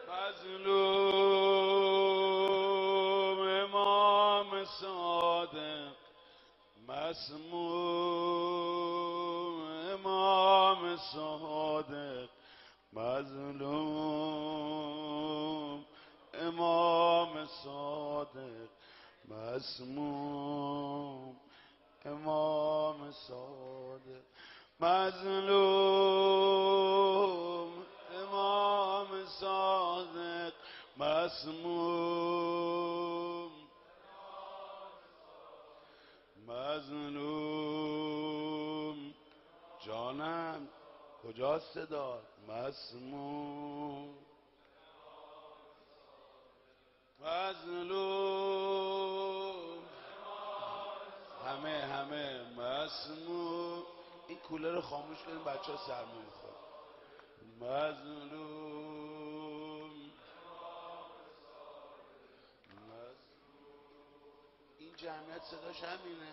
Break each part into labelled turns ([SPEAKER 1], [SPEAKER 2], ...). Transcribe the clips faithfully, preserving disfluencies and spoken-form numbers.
[SPEAKER 1] مظلوم امام صادق، مسموم امام صادق، مظلوم امام صادق، مسموم امام صادق، مظلوم امام صادق، مسموم مظلوم. جانم کجاست صدا؟ مسموم مظلوم. همه همه مسموم. این کولر رو خاموش کنیم، بچه ها سرما میخواد. مظلوم. این جمعیت صداش همینه.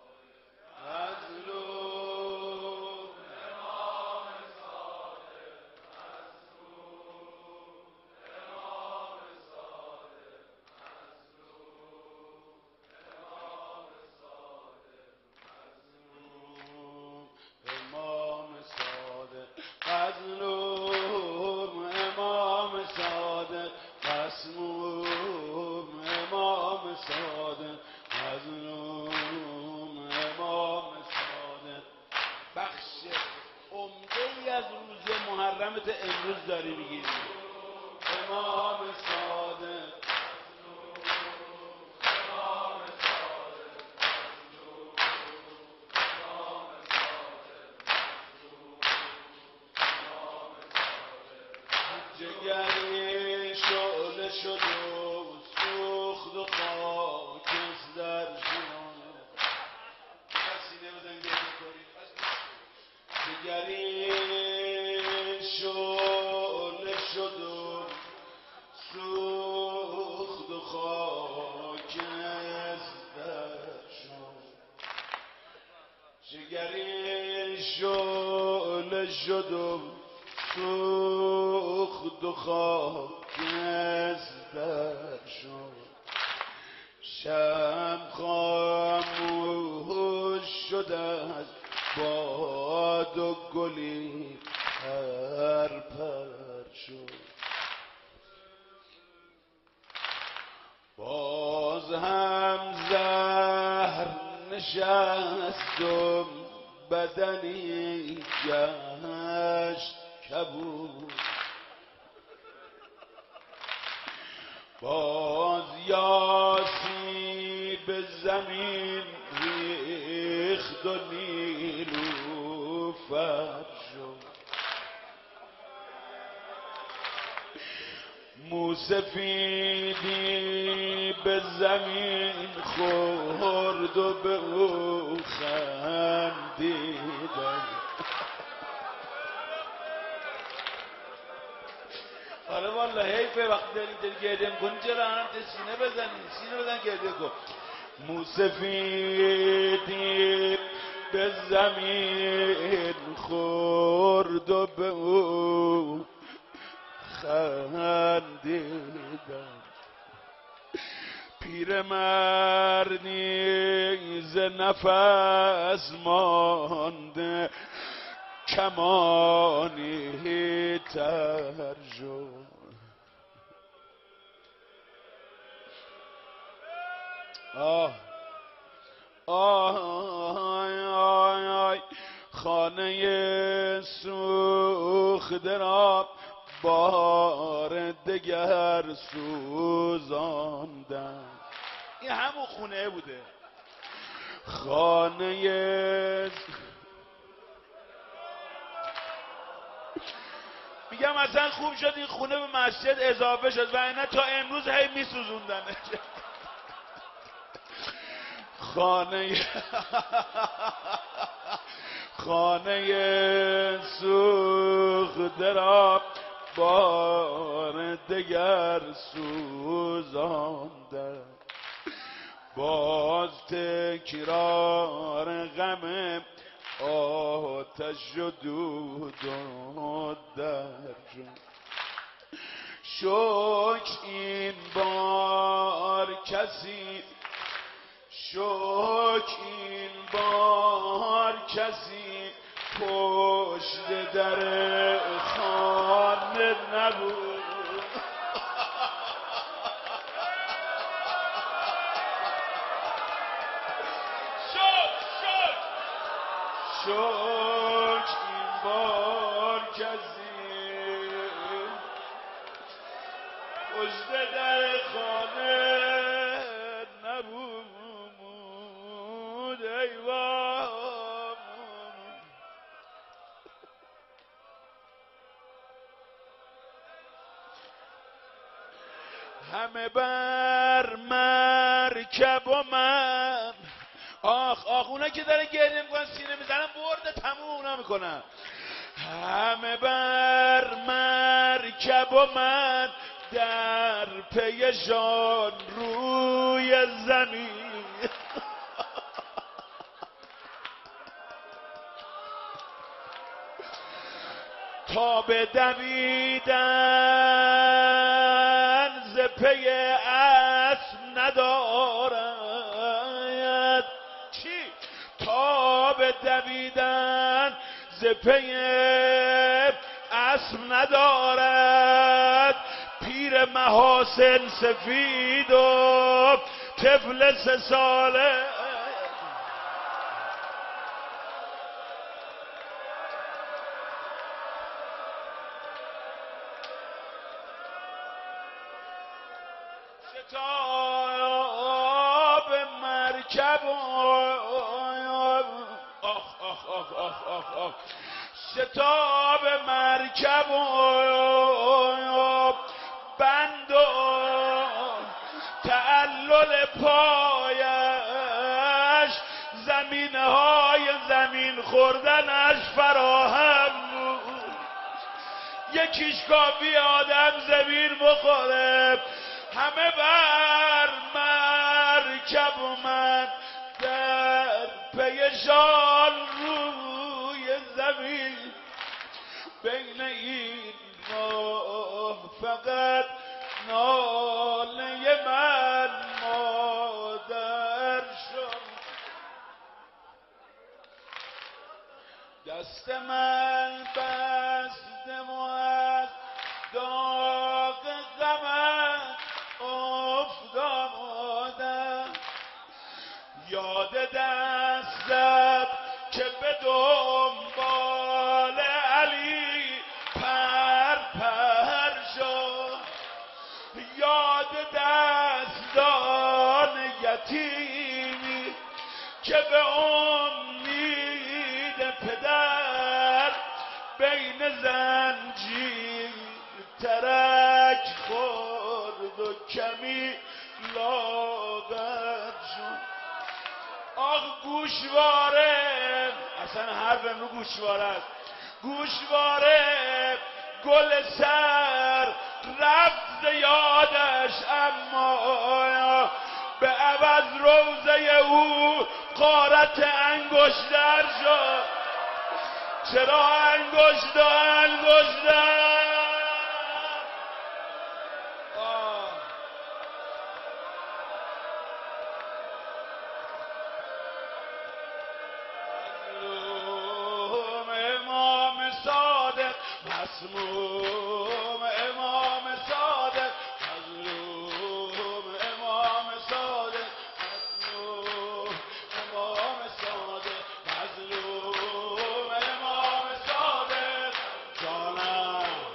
[SPEAKER 1] مظلوم. امام صادق، مظلوم امام صادق، مسموم امام صادق، مظلوم امام صادق. بخش عمده ای از روز محرمت امروز داری میگیری. امام صادق، جگری شعله شد و سوخت و خاکش در جان. سینه بزن گریه کنی. جگری شعله شد و سوخت و خاکش در جان. جگری شعله شد و سوخت و خاک در شد. شب خاموش شد از باد و گلی پر پر شد. باز هم زهر نشست و بدنی گشت کبود. باز یاسی به زمین ریخت و نیلوفر شد. موسفیدی به زمین خورد و به او خندیدن. آره والا حیفه وقتی داری داری گریه میکنی چرا هم سینه بزنی؟ سینه بزن گریه کن. موسفیدی به زمین خورد و به او خندیدن. پیرمردی ز نفس مانده کمانی تر شد. آه آه آی آی آی خانه سوخته را بار دگر سوزاندن. این همون خونه بوده. خانه میگم اصلا خوب شد این خونه به مسجد اضافه شد و اینا تا امروز هی میسوزوندنش. خانه خانه سوخته را بار دگر سوزانده. باز تکرار غم آتش و دود و درد. شکر این بار کسی شکر این بار کسی پشت در خانه نبود. شکر این بار کسی پشت در خانه نبود. ای وای همه بر مرکب و من آخ آخ اونا که داره گریه میکنن سینه میزنن برده تموم اونا میکنن. همه بر مرکب و من در پیشان روی زمین. تا به دویدن ز پی اسب ندارد. چی؟ تا به دویدن ز پی اسب ندارد. پیر محاسن سفید و طفل سه ساله شتاب مرکب آخ آخ آخ آخ آخ آخ شتاب مرکب بند و تعلل پایش زمینه های زمین خوردنش فراهم بود. یکیش کافی آدم زمین بخوره. همه بر مرکب و من در پیشان روی زمین. بین این راه فقط ناله من مادر شد. دست من بسته و از داغ غمت افتادم. یاد دستت که به دنبال علی پر پر شد. یاد دستان یتیمی که به امید پدر بین زنجیر ترک خورد و کمی لاغر شد. آخ گوشواره اصلا حرف امرو گوشواره است. گوشواره گل سر رفت یادش اما به عوض روزه او غارت انگشتر شد. چرا انگشت و انگشتر مسموم امام صادق مظلوم امام صادق مسموم امام صادق مظلوم امام صادق جانم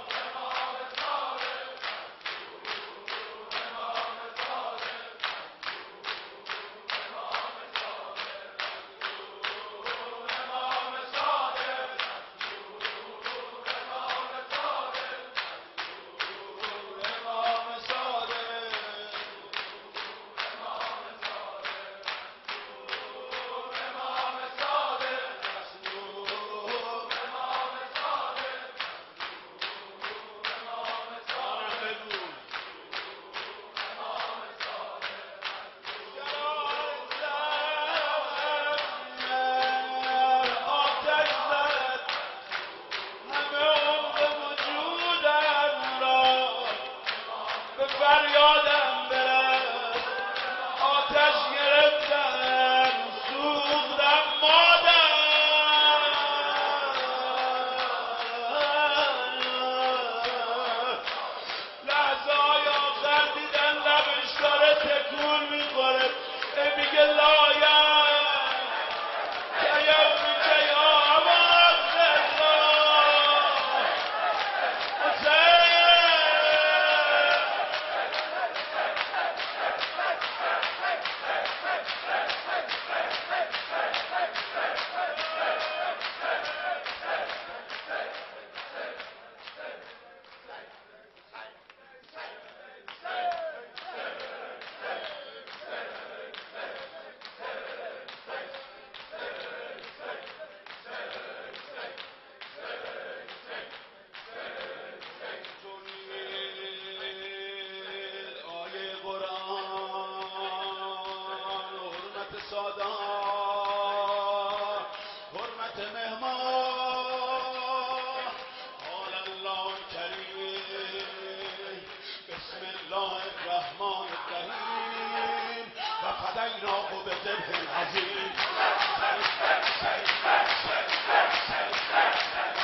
[SPEAKER 1] یادم بره آتش گرفتم سوختم مادر لحظه های آخر دیدن لبش داره تکون میخوره میگه لایم کیم میگه یا حرمت مهمان قال الله الكريم بسم الله الرحمن الرحيم وفديناه بذبح عظيم